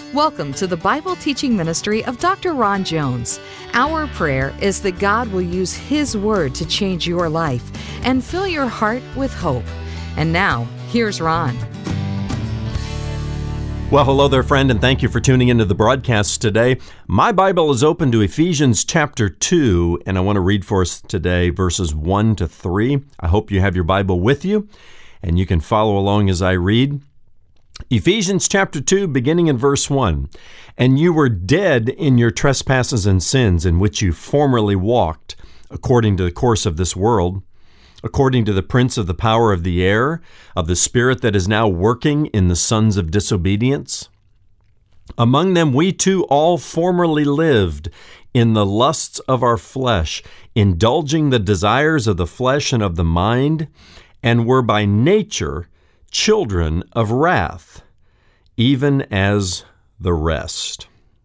Welcome to the Bible teaching ministry of Dr. Ron Jones. Our prayer is that God will use His Word to change your life and fill your heart with hope. And now, here's Ron. Well, hello there, friend, and thank you for tuning into the broadcast today. My Bible is open to Ephesians chapter 2, and I want to read for us today verses 1 to 3. I hope you have your Bible with you, and you can follow along as I read. Ephesians chapter 2, beginning in verse 1. And you were dead in your trespasses and sins, in which you formerly walked, according to the course of this world, according to the prince of the power of the air, of the spirit that is now working in the sons of disobedience. Among them we too all formerly lived in the lusts of our flesh, indulging the desires of the flesh and of the mind, and were by nature children of wrath, even as the rest.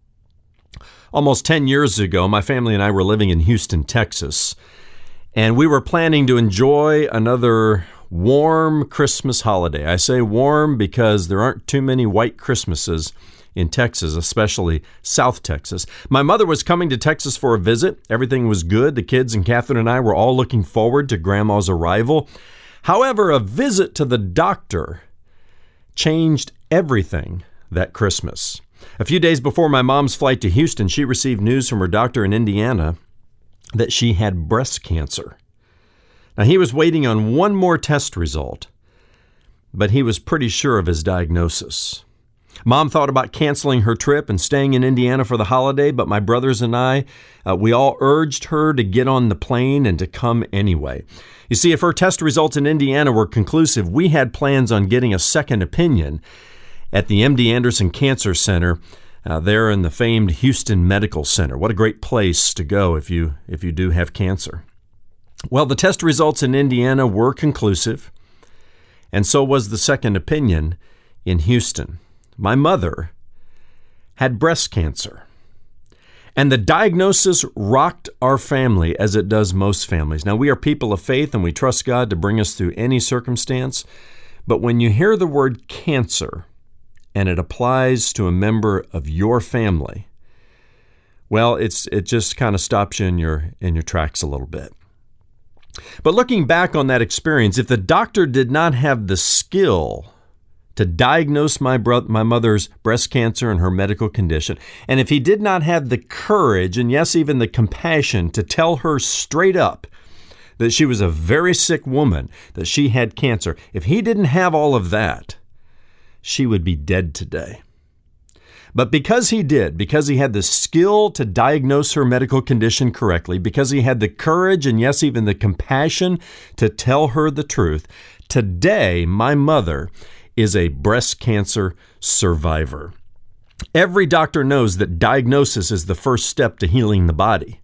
Almost 10 years ago, my family and I were living in Houston, Texas, and we were planning to enjoy another warm Christmas holiday. I say warm because there aren't too many white Christmases in Texas, especially South Texas. My mother was coming to Texas for a visit. Everything was good. The kids and Catherine and I were all looking forward to Grandma's arrival. However, a visit to the doctor changed everything that Christmas. A few days before my mom's flight to Houston, she received news from her doctor in Indiana that she had breast cancer. Now, he was waiting on one more test result, but he was pretty sure of his diagnosis. Mom thought about canceling her trip and staying in Indiana for the holiday, but my brothers and I, we all urged her to get on the plane and to come anyway. You see, if her test results in Indiana were conclusive, we had plans on getting a second opinion at the MD Anderson Cancer Center there in the famed Houston Medical Center. What a great place to go if you do have cancer. Well, the test results in Indiana were conclusive, and so was the second opinion in Houston. My mother had breast cancer, and the diagnosis rocked our family as it does most families. Now, we are people of faith, and we trust God to bring us through any circumstance, but when you hear the word cancer, and it applies to a member of your family, well, it just kind of stops you in your tracks a little bit. But looking back on that experience, if the doctor did not have the skill to diagnose my mother's breast cancer and her medical condition, and if he did not have the courage and yes, even the compassion to tell her straight up that she was a very sick woman, that she had cancer, if he didn't have all of that, she would be dead today. But because he did, because he had the skill to diagnose her medical condition correctly, because he had the courage and yes, even the compassion to tell her the truth, today my mother is a breast cancer survivor. Every doctor knows that diagnosis is the first step to healing the body.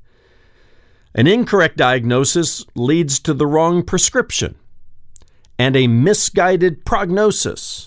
An incorrect diagnosis leads to the wrong prescription and a misguided prognosis.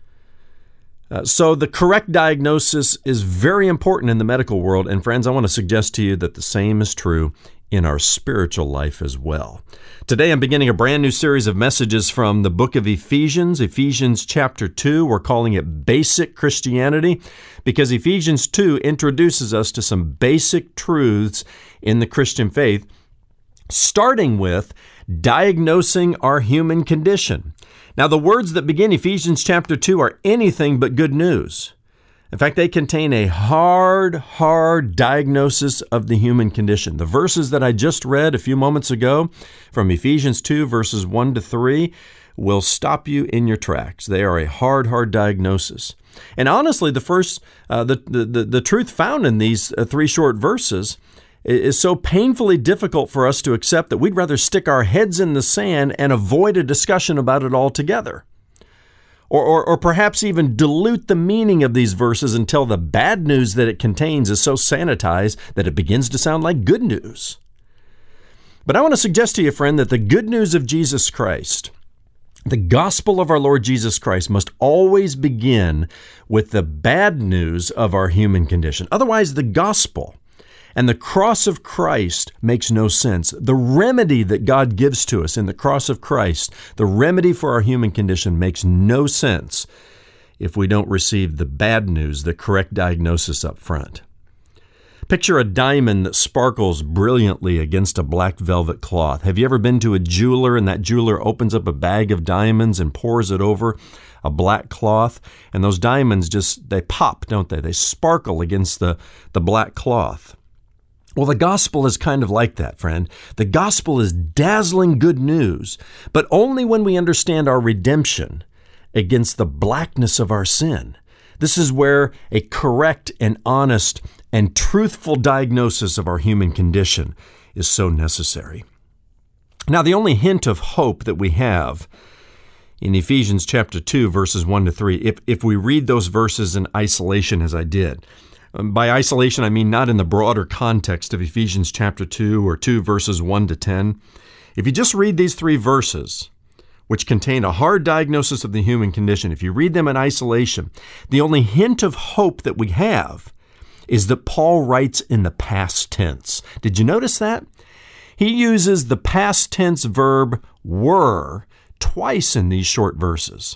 So the correct diagnosis is very important in the medical world. And friends, I want to suggest to you that the same is true in our spiritual life as well. Today, I'm beginning a brand new series of messages from the book of Ephesians chapter 2. We're calling it Basic Christianity because Ephesians 2 introduces us to some basic truths in the Christian faith, starting with diagnosing our human condition. Now, the words that begin Ephesians chapter 2 are anything but good news. In fact, they contain a hard diagnosis of the human condition. The verses that I just read a few moments ago from Ephesians 2, verses 1 to 3, will stop you in your tracks. They are a hard diagnosis. And honestly, the truth found in these three short verses is so painfully difficult for us to accept that we'd rather stick our heads in the sand and avoid a discussion about it altogether. Or perhaps even dilute the meaning of these verses until the bad news that it contains is so sanitized that it begins to sound like good news. But I want to suggest to you, friend, that the good news of Jesus Christ, the gospel of our Lord Jesus Christ, must always begin with the bad news of our human condition. Otherwise, the gospel and the cross of Christ makes no sense. The remedy that God gives to us in the cross of Christ, the remedy for our human condition, makes no sense if we don't receive the bad news, the correct diagnosis up front. Picture a diamond that sparkles brilliantly against a black velvet cloth. Have you ever been to a jeweler and that jeweler opens up a bag of diamonds and pours it over a black cloth? And those diamonds they pop, don't they? They sparkle against the black cloth. Well, the gospel is kind of like that, friend. The gospel is dazzling good news, but only when we understand our redemption against the blackness of our sin. This is where a correct and honest and truthful diagnosis of our human condition is so necessary. Now, the only hint of hope that we have in Ephesians chapter 2, verses 1 to 3, if we read those verses in isolation as I did, by isolation, I mean not in the broader context of Ephesians chapter 2 or 2 verses 1 to 10. If you just read these 3 verses, which contain a hard diagnosis of the human condition, if you read them in isolation, the only hint of hope that we have is that Paul writes in the past tense. Did you notice that? He uses the past tense verb were twice in these short verses.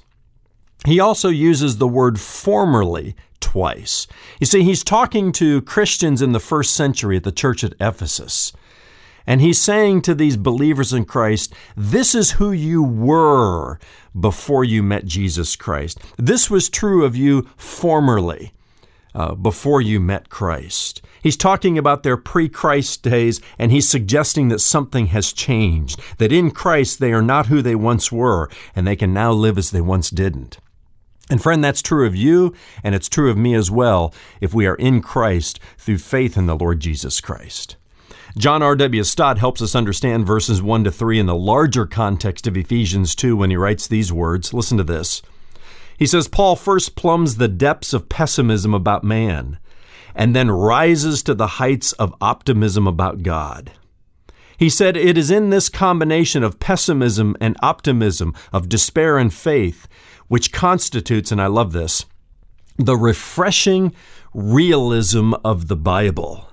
He also uses the word formerly twice. You see, he's talking to Christians in the first century at the church at Ephesus. And he's saying to these believers in Christ, this is who you were before you met Jesus Christ. This was true of you formerly, before you met Christ. He's talking about their pre-Christ days, and he's suggesting that something has changed, that in Christ they are not who they once were, and they can now live as they once didn't. And friend, that's true of you, and it's true of me as well, if we are in Christ through faith in the Lord Jesus Christ. John R.W. Stott helps us understand verses 1 to 3 in the larger context of Ephesians 2 when he writes these words. Listen to this. He says, Paul first plumbs the depths of pessimism about man, and then rises to the heights of optimism about God. He said, it is in this combination of pessimism and optimism, of despair and faith, which constitutes, and I love this, the refreshing realism of the Bible.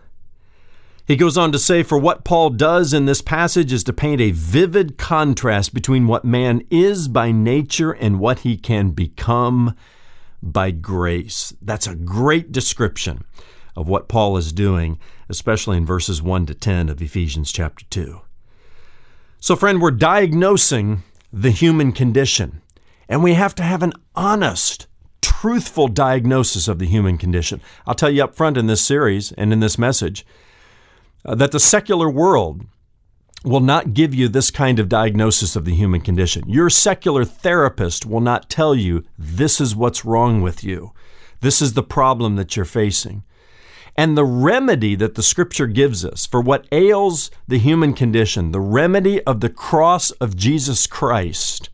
He goes on to say, for what Paul does in this passage is to paint a vivid contrast between what man is by nature and what he can become by grace. That's a great description of what Paul is doing, especially in verses 1 to 10 of Ephesians chapter 2. So, friend, we're diagnosing the human condition, and we have to have an honest, truthful diagnosis of the human condition. I'll tell you up front in this series and in this message that the secular world will not give you this kind of diagnosis of the human condition. Your secular therapist will not tell you this is what's wrong with you. This is the problem that you're facing. And the remedy that the Scripture gives us for what ails the human condition, the remedy of the cross of Jesus Christ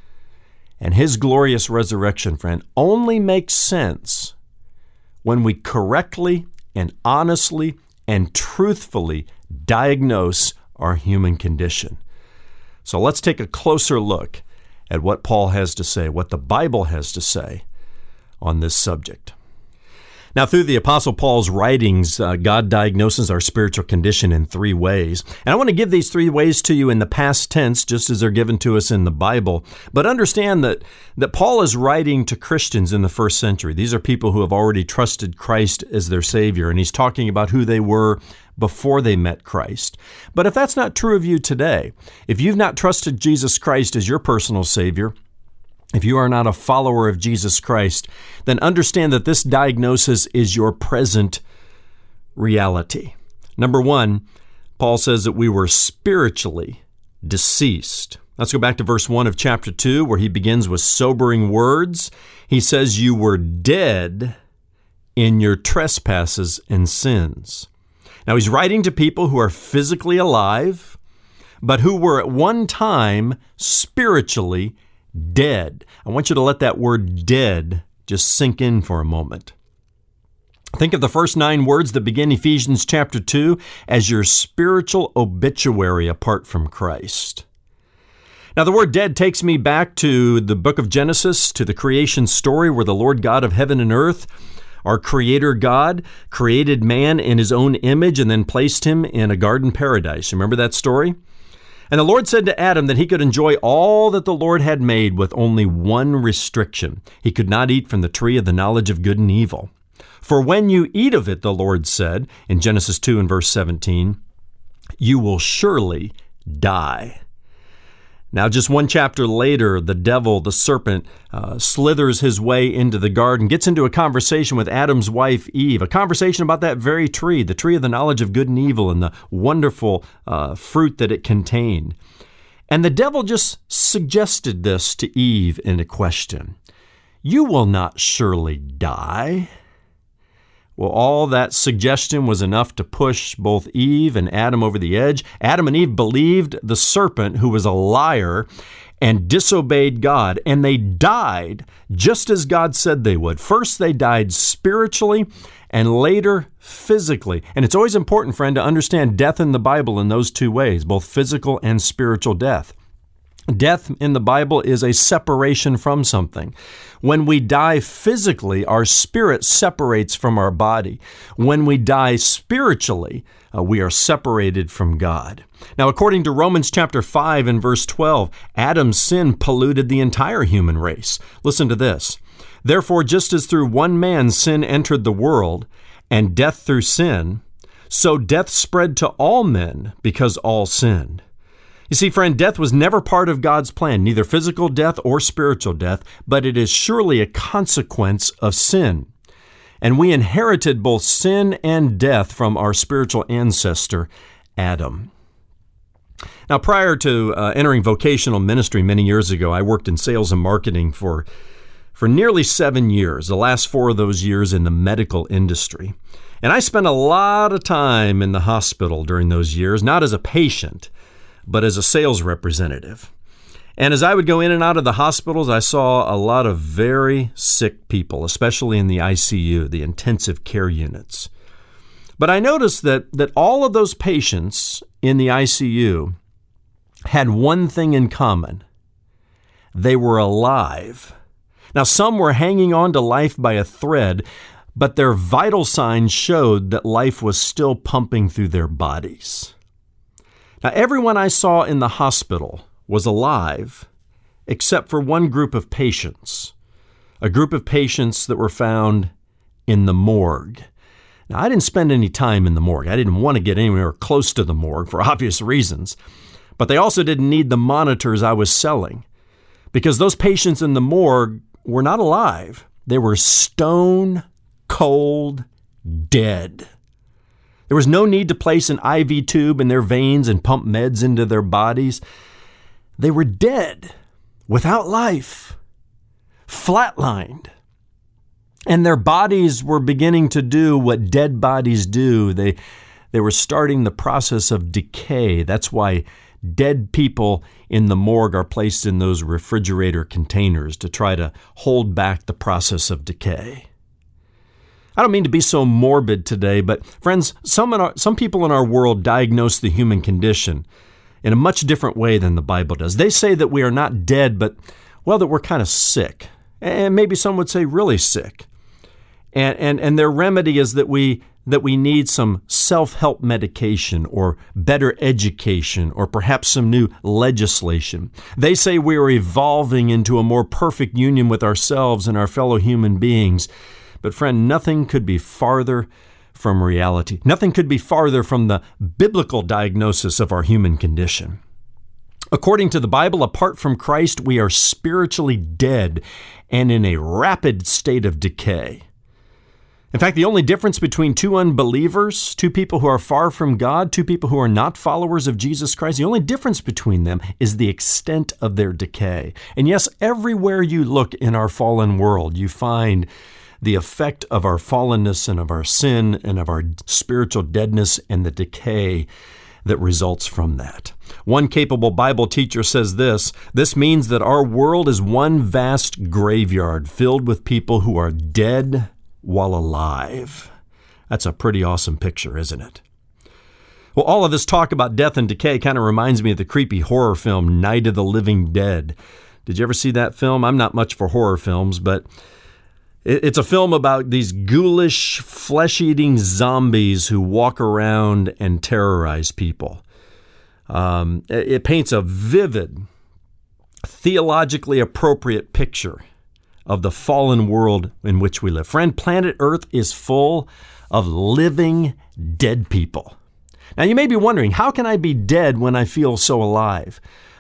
and His glorious resurrection, friend, only makes sense when we correctly and honestly and truthfully diagnose our human condition. So let's take a closer look at what Paul has to say, what the Bible has to say on this subject. Now, through the Apostle Paul's writings, God diagnoses our spiritual condition in 3 ways. And I want to give these 3 ways to you in the past tense, just as they're given to us in the Bible. But understand that Paul is writing to Christians in the first century. These are people who have already trusted Christ as their Savior, and he's talking about who they were before they met Christ. But if that's not true of you today, if you've not trusted Jesus Christ as your personal Savior, if you are not a follower of Jesus Christ, then understand that this diagnosis is your present reality. Number 1, Paul says that we were spiritually deceased. Let's go back to verse 1 of chapter 2, where he begins with sobering words. He says, you were dead in your trespasses and sins. Now, he's writing to people who are physically alive, but who were at one time spiritually dead. I want you to let that word dead just sink in for a moment. Think of the first 9 words that begin Ephesians chapter 2 as your spiritual obituary apart from Christ. Now, the word dead takes me back to the book of Genesis, to the creation story where the Lord God of heaven and earth, our Creator God, created man in His own image and then placed him in a garden paradise. Remember that story? And the Lord said to Adam that he could enjoy all that the Lord had made with only one restriction. He could not eat from the tree of the knowledge of good and evil. For when you eat of it, the Lord said in Genesis 2 and verse 17, you will surely die. Now, just one chapter later, the devil, the serpent, slithers his way into the garden, gets into a conversation with Adam's wife, Eve, a conversation about that very tree, the tree of the knowledge of good and evil, and the wonderful fruit that it contained. And the devil just suggested this to Eve in a question. You will not surely die. Well, all that suggestion was enough to push both Eve and Adam over the edge. Adam and Eve believed the serpent, who was a liar, and disobeyed God, and they died just as God said they would. First, they died spiritually, and later physically. And it's always important, friend, to understand death in the Bible in those two ways, both physical and spiritual death. Death in the Bible is a separation from something. When we die physically, our spirit separates from our body. When we die spiritually, we are separated from God. Now, according to Romans chapter 5 and verse 12, Adam's sin polluted the entire human race. Listen to this. Therefore, just as through one man sin entered the world, and death through sin, so death spread to all men because all sinned. You see, friend, death was never part of God's plan, neither physical death or spiritual death, but it is surely a consequence of sin. And we inherited both sin and death from our spiritual ancestor, Adam. Now, prior to entering vocational ministry many years ago, I worked in sales and marketing for nearly 7 years, the last 4 of those years in the medical industry. And I spent a lot of time in the hospital during those years, not as a patient, but as a sales representative. And as I would go in and out of the hospitals, I saw a lot of very sick people, especially in the ICU, the intensive care units. But I noticed that all of those patients in the ICU had one thing in common. They were alive. Now, some were hanging on to life by a thread, but their vital signs showed that life was still pumping through their bodies. Now, everyone I saw in the hospital was alive, except for one group of patients, a group of patients that were found in the morgue. Now, I didn't spend any time in the morgue. I didn't want to get anywhere close to the morgue for obvious reasons, but they also didn't need the monitors I was selling, because those patients in the morgue were not alive. They were stone cold dead. There was no need to place an IV tube in their veins and pump meds into their bodies. They were dead, without life, flatlined. And their bodies were beginning to do what dead bodies do. They were starting the process of decay. That's why dead people in the morgue are placed in those refrigerator containers to try to hold back the process of decay. I don't mean to be so morbid today, but friends, some people in our world diagnose the human condition in a much different way than the Bible does. They say that we are not dead, but, well, that we're kind of sick. And maybe some would say really sick. And their remedy is that we need some self-help medication or better education or perhaps some new legislation. They say we are evolving into a more perfect union with ourselves and our fellow human beings. But friend, nothing could be farther from reality. Nothing could be farther from the biblical diagnosis of our human condition. According to the Bible, apart from Christ, we are spiritually dead and in a rapid state of decay. In fact, the only difference between two unbelievers, two people who are far from God, two people who are not followers of Jesus Christ, the only difference between them is the extent of their decay. And yes, everywhere you look in our fallen world, you find the effect of our fallenness and of our sin and of our spiritual deadness and the decay that results from that. One capable Bible teacher says this means that our world is one vast graveyard filled with people who are dead while alive. That's a pretty awesome picture, isn't it? Well, all of this talk about death and decay kind of reminds me of the creepy horror film Night of the Living Dead. Did you ever see that film? I'm not much for horror films, but it's a film about these ghoulish, flesh-eating zombies who walk around and terrorize people. It paints a vivid, theologically appropriate picture of the fallen world in which we live. Friend, planet Earth is full of living dead people. Now, you may be wondering, how can I be dead when I feel so alive?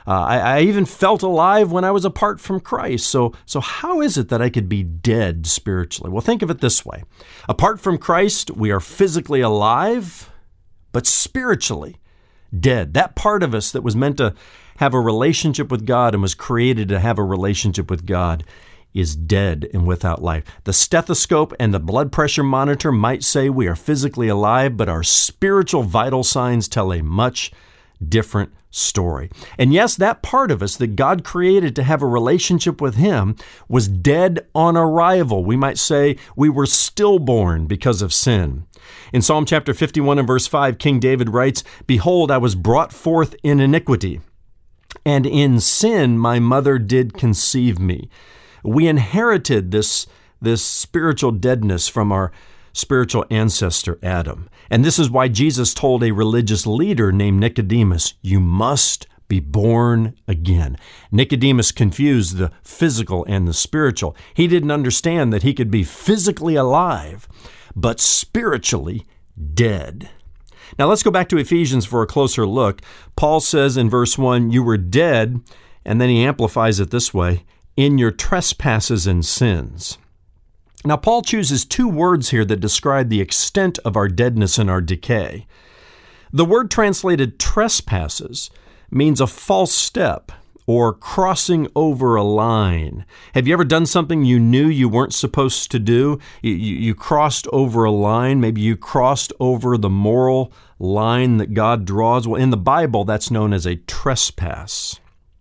I even felt alive when I was apart from Christ. So how is it that I could be dead spiritually? Well, think of it this way. Apart from Christ, we are physically alive, but spiritually dead. That part of us that was meant to have a relationship with God and was created to have a relationship with God is dead and without life. The stethoscope and the blood pressure monitor might say we are physically alive, but our spiritual vital signs tell a much different story. And yes, that part of us that God created to have a relationship with Him was dead on arrival. We might say we were stillborn because of sin. In Psalm chapter 51 and verse 5, King David writes, "Behold, I was brought forth in iniquity, and in sin my mother did conceive me." We inherited this spiritual deadness from our spiritual ancestor, Adam. And this is why Jesus told a religious leader named Nicodemus, "You must be born again." Nicodemus confused the physical and the spiritual. He didn't understand that he could be physically alive, but spiritually dead. Now let's go back to Ephesians for a closer look. Paul says in verse 1, "You were dead," and then he amplifies it this way, "in your trespasses and sins." Now, Paul chooses two words here that describe the extent of our deadness and our decay. The word translated trespasses means a false step or crossing over a line. Have you ever done something you knew you weren't supposed to do? You crossed over a line. Maybe you crossed over the moral line that God draws. Well, in the Bible, that's known as a trespass.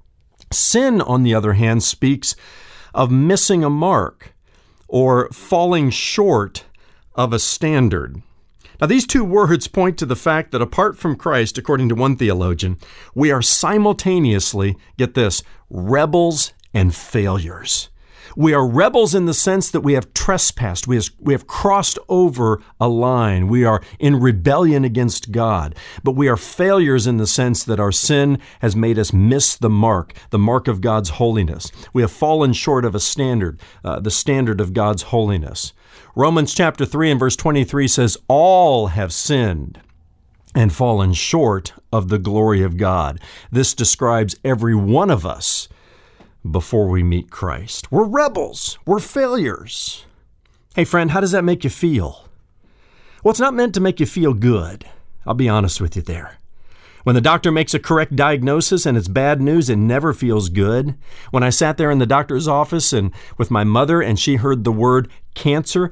Sin, on the other hand, speaks of missing a mark or falling short of a standard. Now, these two words point to the fact that apart from Christ, according to one theologian, we are simultaneously, get this, rebels and failures. We are rebels in the sense that we have trespassed. We have crossed over a line. We are in rebellion against God. But we are failures in the sense that our sin has made us miss the mark of God's holiness. We have fallen short of a standard, the standard of God's holiness. Romans chapter 3 and verse 23 says, "All have sinned and fallen short of the glory of God." This describes every one of us before we meet Christ. We're rebels. We're failures. Hey, friend, how does that make you feel? Well, it's not meant to make you feel good. I'll be honest with you there. When the doctor makes a correct diagnosis and it's bad news, it never feels good. When I sat there in the doctor's office and with my mother and she heard the word cancer,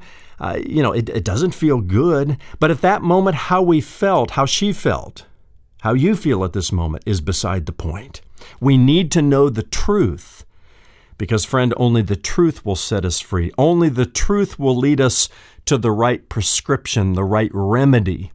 it doesn't feel good. But at that moment, how we felt, how she felt, how you feel at this moment is beside the point. We need to know the truth because, friend, only the truth will set us free. Only the truth will lead us to the right prescription, the right remedy,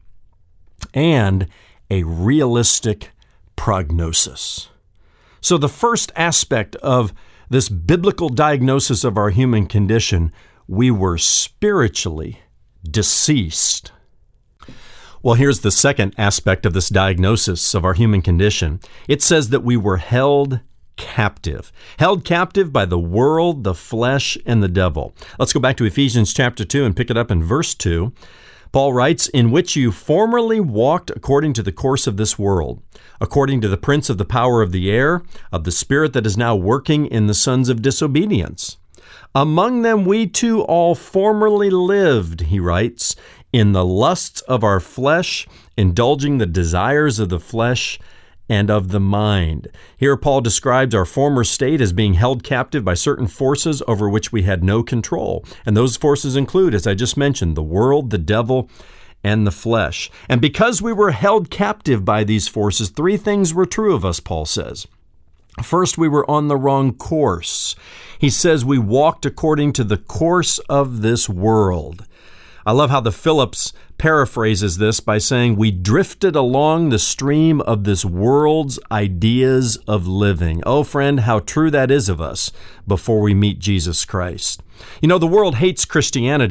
and a realistic prognosis. So the first aspect of this biblical diagnosis of our human condition, we were spiritually deceased. Well, here's the second aspect of this diagnosis of our human condition. It says that we were held captive by the world, the flesh, and the devil. Let's go back to Ephesians chapter 2 and pick it up in verse 2. Paul writes, "In which you formerly walked according to the course of this world, according to the prince of the power of the air, of the spirit that is now working in the sons of disobedience. Among them we too all formerly lived," he writes, "in the lusts of our flesh, indulging the desires of the flesh and of the mind." Here Paul describes our former state as being held captive by certain forces over which we had no control. And those forces include, as I just mentioned, the world, the devil, and the flesh. And because we were held captive by these forces, three things were true of us, Paul says. First, we were on the wrong course. He says we walked according to the course of this world. I love how the Phillips paraphrases this by saying, "We drifted along the stream of this world's ideas of living." Oh, friend, how true that is of us before we meet Jesus Christ. You know, the world hates Christianity.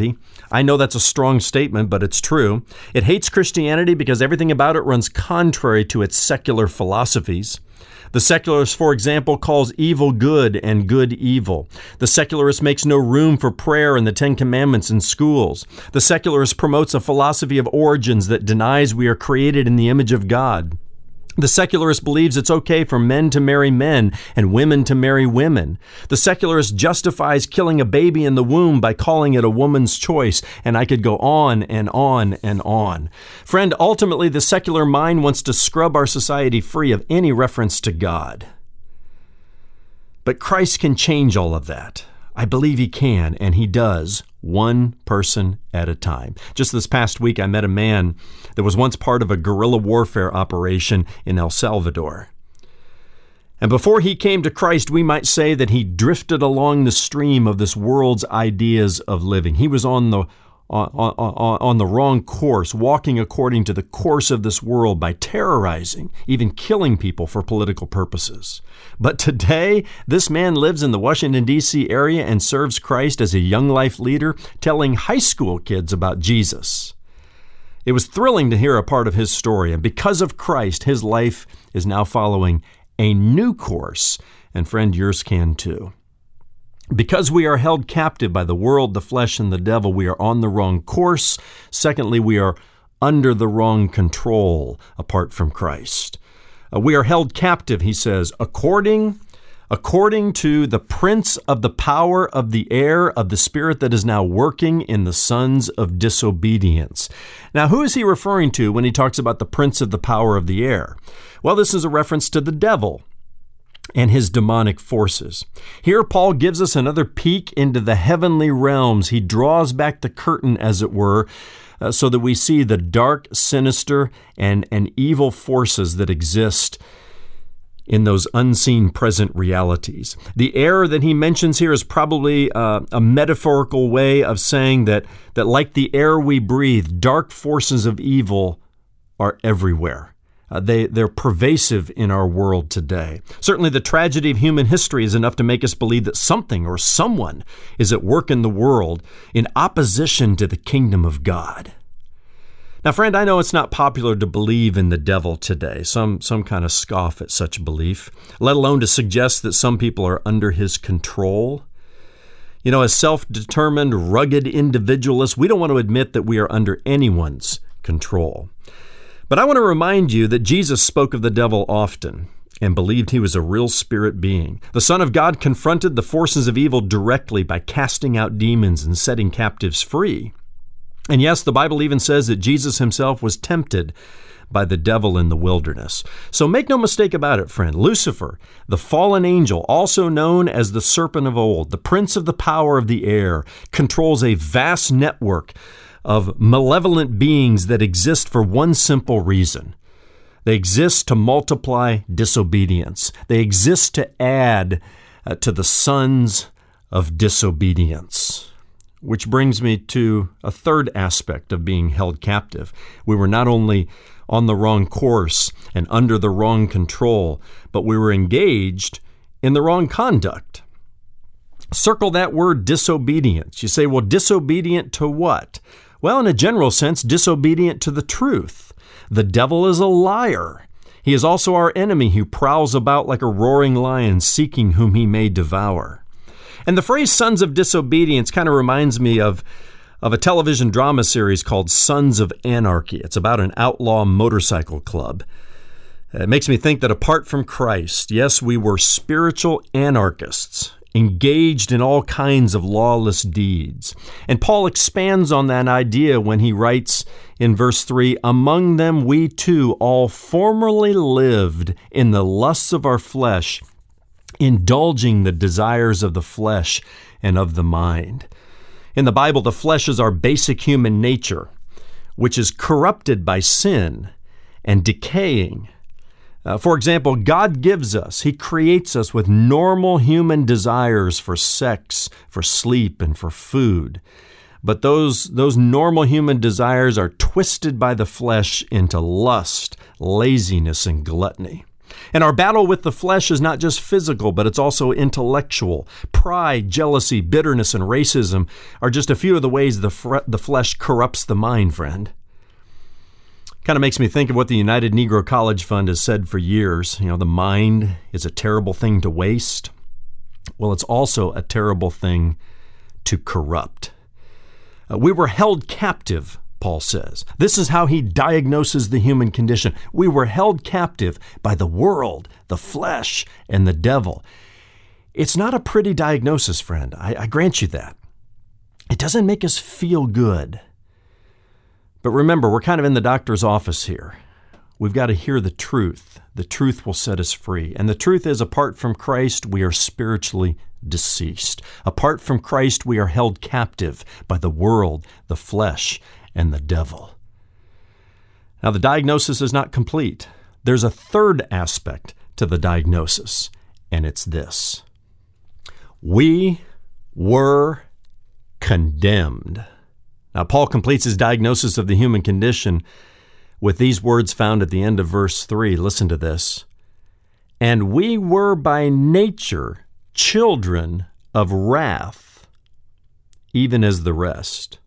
I know that's a strong statement, but it's true. It hates Christianity because everything about it runs contrary to its secular philosophies. The secularist, for example, calls evil good and good evil. The secularist makes no room for prayer and the Ten Commandments in schools. The secularist promotes a philosophy of origins that denies we are created in the image of God. The secularist believes it's okay for men to marry men and women to marry women. The secularist justifies killing a baby in the womb by calling it a woman's choice, and I could go on and on and on. Friend, ultimately, the secular mind wants to scrub our society free of any reference to God. But Christ can change all of that. I believe He can, and He does, one person at a time. Just this past week, I met a man that was once part of a guerrilla warfare operation in El Salvador. And before he came to Christ, we might say that he drifted along the stream of this world's ideas of living. He was on the wrong course, walking according to the course of this world by terrorizing, even killing people for political purposes. But today, this man lives in the Washington, D.C. area and serves Christ as a young life leader, telling high school kids about Jesus. It was thrilling to hear a part of his story, and because of Christ, his life is now following a new course, and friend, yours can too. Because we are held captive by the world, the flesh, and the devil, we are on the wrong course. Secondly, we are under the wrong control apart from Christ. We are held captive, he says, according to the prince of the power of the air, of the spirit that is now working in the sons of disobedience. Now, who is he referring to when he talks about the prince of the power of the air? Well, this is a reference to the devil and his demonic forces. Here, Paul gives us another peek into the heavenly realms. He draws back the curtain, as it were, so that we see the dark, sinister, and evil forces that exist in those unseen present realities. The air that he mentions here is probably a metaphorical way of saying that like the air we breathe, dark forces of evil are everywhere. They're pervasive in our world today. Certainly the tragedy of human history is enough to make us believe that something or someone is at work in the world in opposition to the kingdom of God. Now, friend, I know it's not popular to believe in the devil today. Some kind of scoff at such belief, let alone to suggest that some people are under his control. You know, as self-determined, rugged individualists, we don't want to admit that we are under anyone's control. But I want to remind you that Jesus spoke of the devil often and believed he was a real spirit being. The Son of God confronted the forces of evil directly by casting out demons and setting captives free. And yes, the Bible even says that Jesus himself was tempted by the devil in the wilderness. So make no mistake about it, friend. Lucifer, the fallen angel, also known as the serpent of old, the prince of the power of the air, controls a vast network of malevolent beings that exist for one simple reason. They exist to multiply disobedience. They exist to add to the sons of disobedience. Which brings me to a third aspect of being held captive. We were not only on the wrong course and under the wrong control, but we were engaged in the wrong conduct. Circle that word disobedience. You say, well, disobedient to what? Well, in a general sense, disobedient to the truth. The devil is a liar. He is also our enemy who prowls about like a roaring lion, seeking whom he may devour. And the phrase sons of disobedience kind of reminds me of a television drama series called Sons of Anarchy. It's about an outlaw motorcycle club. It makes me think that apart from Christ, yes, we were spiritual anarchists, engaged in all kinds of lawless deeds. And Paul expands on that idea when he writes in verse 3, "Among them we too all formerly lived in the lusts of our flesh, indulging the desires of the flesh and of the mind." In the Bible, the flesh is our basic human nature, which is corrupted by sin and decaying. For example, God gives us, He creates us with normal human desires for sex, for sleep, and for food. But those normal human desires are twisted by the flesh into lust, laziness, and gluttony. And our battle with the flesh is not just physical, but it's also intellectual. Pride, jealousy, bitterness, and racism are just a few of the ways the flesh corrupts the mind, friend. Kind of makes me think of what the United Negro College Fund has said for years. The mind is a terrible thing to waste. Well, it's also a terrible thing to corrupt. We were held captive, Paul says. This is how he diagnoses the human condition. We were held captive by the world, the flesh, and the devil. It's not a pretty diagnosis, friend. I grant you that. It doesn't make us feel good. But remember, we're kind of in the doctor's office here. We've got to hear the truth. The truth will set us free. And the truth is, apart from Christ, we are spiritually deceased. Apart from Christ, we are held captive by the world, the flesh, and the devil. Now, the diagnosis is not complete. There's a third aspect to the diagnosis, and it's this. We were condemned. Now, Paul completes his diagnosis of the human condition with these words found at the end of verse 3. Listen to this. And we were by nature children of wrath, even as the rest.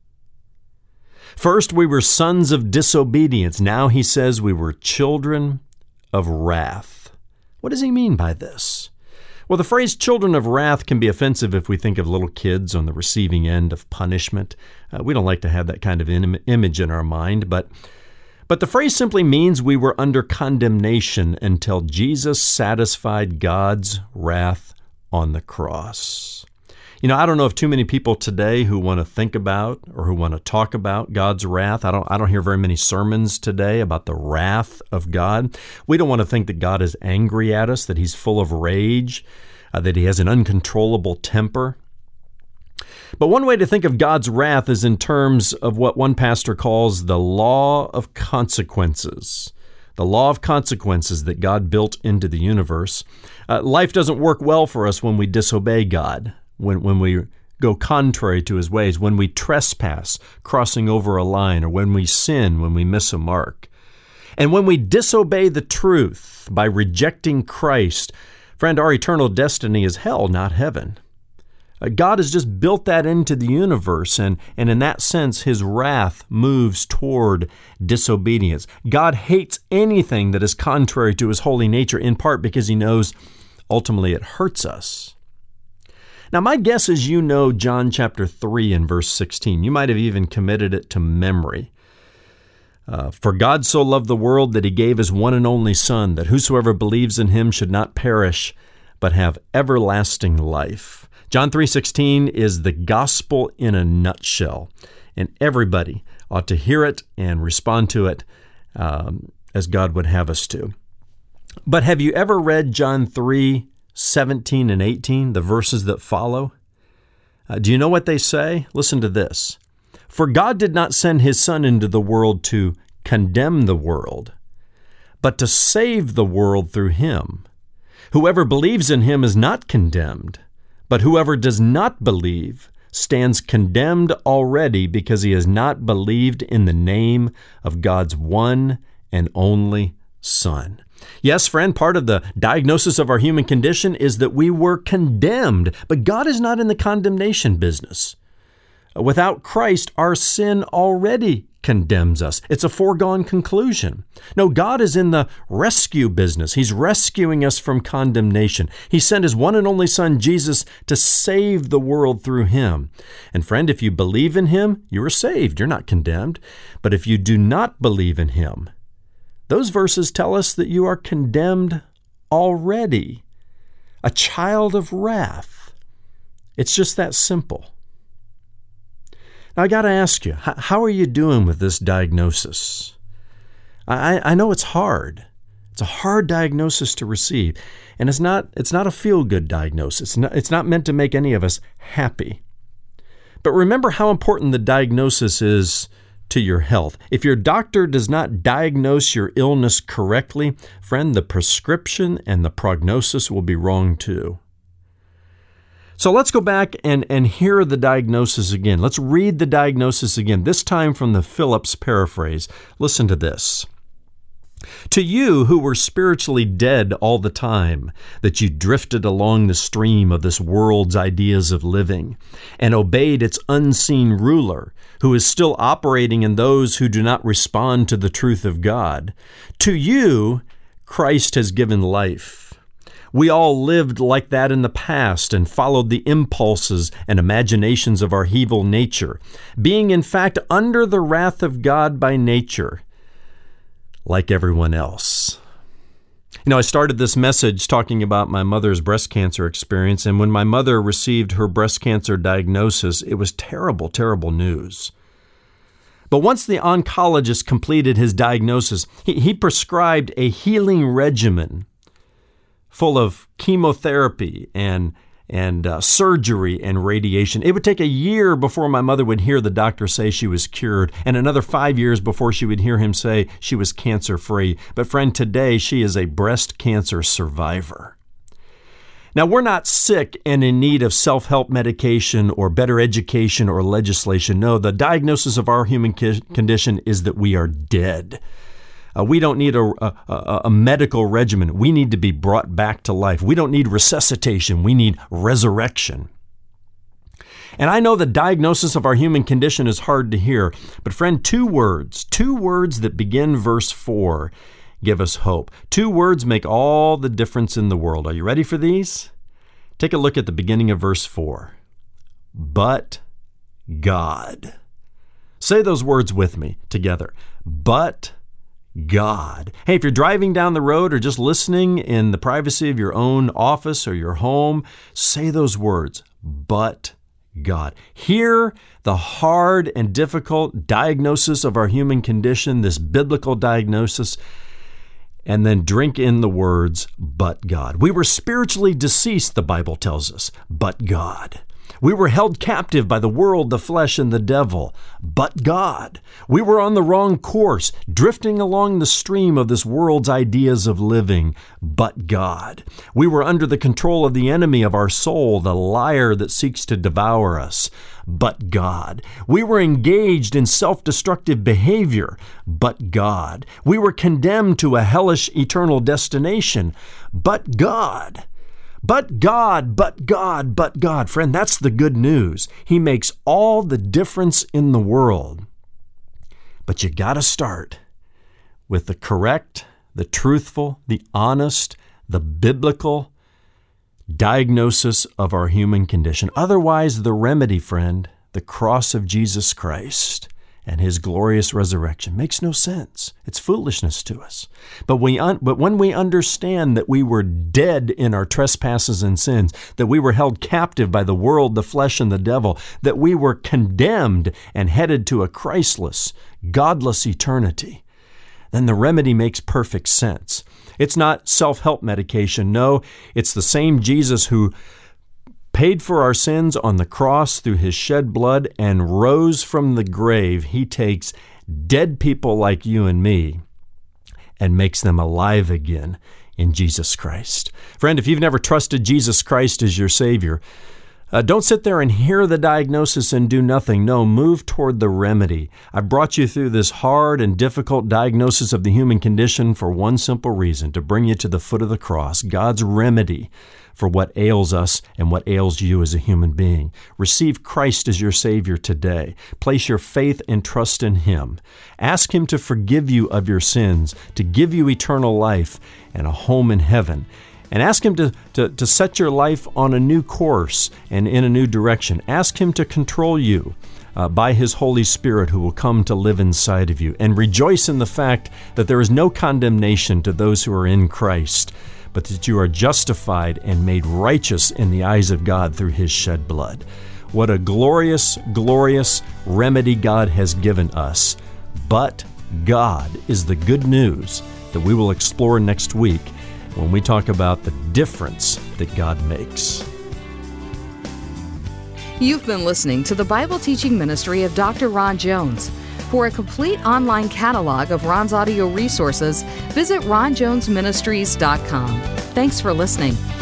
First, we were sons of disobedience. Now he says we were children of wrath. What does he mean by this? Well, the phrase children of wrath can be offensive if we think of little kids on the receiving end of punishment. We don't like to have that kind of image in our mind, but the phrase simply means we were under condemnation until Jesus satisfied God's wrath on the cross. I don't know of too many people today who want to think about or who want to talk about God's wrath. I don't hear very many sermons today about the wrath of God. We don't want to think that God is angry at us, that he's full of rage, that he has an uncontrollable temper. But one way to think of God's wrath is in terms of what one pastor calls the law of consequences. The law of consequences that God built into the universe. Life doesn't work well for us when we disobey God. When we go contrary to his ways, when we trespass, crossing over a line, or when we sin, when we miss a mark. And when we disobey the truth by rejecting Christ, friend, our eternal destiny is hell, not heaven. God has just built that into the universe, and in that sense, his wrath moves toward disobedience. God hates anything that is contrary to his holy nature, in part because he knows ultimately it hurts us. Now, my guess is you know John chapter 3 and verse 16. You might have even committed it to memory. For God so loved the world that he gave his one and only Son, that whosoever believes in him should not perish, but have everlasting life. John 3:16 is the gospel in a nutshell, and everybody ought to hear it and respond to it as God would have us to. But have you ever read John 3:17 and 18, the verses that follow? Do you know what they say? Listen to this. For God did not send his Son into the world to condemn the world, but to save the world through him. Whoever believes in him is not condemned, but whoever does not believe stands condemned already because he has not believed in the name of God's one and only Son. Yes, friend, part of the diagnosis of our human condition is that we were condemned, but God is not in the condemnation business. Without Christ, our sin already condemns us. It's a foregone conclusion. No, God is in the rescue business. He's rescuing us from condemnation. He sent his one and only Son, Jesus, to save the world through him. And friend, if you believe in him, you are saved. You're not condemned. But if you do not believe in him, those verses tell us that you are condemned already, a child of wrath. It's just that simple. Now, I got to ask you, how are you doing with this diagnosis? I know it's hard. It's a hard diagnosis to receive, and it's not a feel-good diagnosis. It's not meant to make any of us happy. But remember how important the diagnosis is to your health. If your doctor does not diagnose your illness correctly, friend, the prescription and the prognosis will be wrong too. So let's go back and hear the diagnosis again. Let's read the diagnosis again, this time from the Phillips paraphrase. Listen to this. To you who were spiritually dead all the time, that you drifted along the stream of this world's ideas of living and obeyed its unseen ruler, who is still operating in those who do not respond to the truth of God, to you, Christ has given life. We all lived like that in the past and followed the impulses and imaginations of our evil nature, being in fact under the wrath of God by nature, like everyone else. I started this message talking about my mother's breast cancer experience, and when my mother received her breast cancer diagnosis, it was terrible, terrible news. But once the oncologist completed his diagnosis, he prescribed a healing regimen full of chemotherapy and surgery and radiation. It would take a year before my mother would hear the doctor say she was cured, and another 5 years before she would hear him say she was cancer-free. But friend, today she is a breast cancer survivor. Now, we're not sick and in need of self-help medication or better education or legislation. No, the diagnosis of our human condition is that we are dead. We don't need a medical regimen. We need to be brought back to life. We don't need resuscitation. We need resurrection. And I know the diagnosis of our human condition is hard to hear, but friend, two words that begin verse 4 give us hope. 2 words make all the difference in the world. Are you ready for these? Take a look at the beginning of verse 4. But God. Say those words with me together. But God. Hey, if you're driving down the road or just listening in the privacy of your own office or your home, say those words. But God. Hear the hard and difficult diagnosis of our human condition, this biblical diagnosis, and then drink in the words, but God. We were spiritually deceased, the Bible tells us, but God. We were held captive by the world, the flesh, and the devil, but God. We were on the wrong course, drifting along the stream of this world's ideas of living, but God. We were under the control of the enemy of our soul, the liar that seeks to devour us, but God. We were engaged in self-destructive behavior, but God. We were condemned to a hellish eternal destination, but God. But God, but God, but God. Friend, that's the good news. He makes all the difference in the world. But you got to start with the correct, the truthful, the honest, the biblical diagnosis of our human condition. Otherwise, the remedy, friend, the cross of Jesus Christ and His glorious resurrection makes no sense. It's foolishness to us. But when we understand that we were dead in our trespasses and sins, that we were held captive by the world, the flesh, and the devil, that we were condemned and headed to a Christless, godless eternity, then the remedy makes perfect sense. It's not self-help medication. No, it's the same Jesus who paid for our sins on the cross through His shed blood and rose from the grave. He takes dead people like you and me and makes them alive again in Jesus Christ. Friend, if you've never trusted Jesus Christ as your Savior, don't sit there and hear the diagnosis and do nothing. No, move toward the remedy. I brought you through this hard and difficult diagnosis of the human condition for one simple reason, to bring you to the foot of the cross, God's remedy for what ails us and what ails you as a human being. Receive Christ as your Savior today. Place your faith and trust in Him. Ask Him to forgive you of your sins, to give you eternal life and a home in heaven. And ask Him to set your life on a new course and in a new direction. Ask Him to control you by His Holy Spirit, who will come to live inside of you. And rejoice in the fact that there is no condemnation to those who are in Christ, but that you are justified and made righteous in the eyes of God through His shed blood. What a glorious, glorious remedy God has given us. But God is the good news that we will explore next week when we talk about the difference that God makes. You've been listening to the Bible teaching ministry of Dr. Ron Jones. For a complete online catalog of Ron's audio resources, visit ronjonesministries.com. Thanks for listening.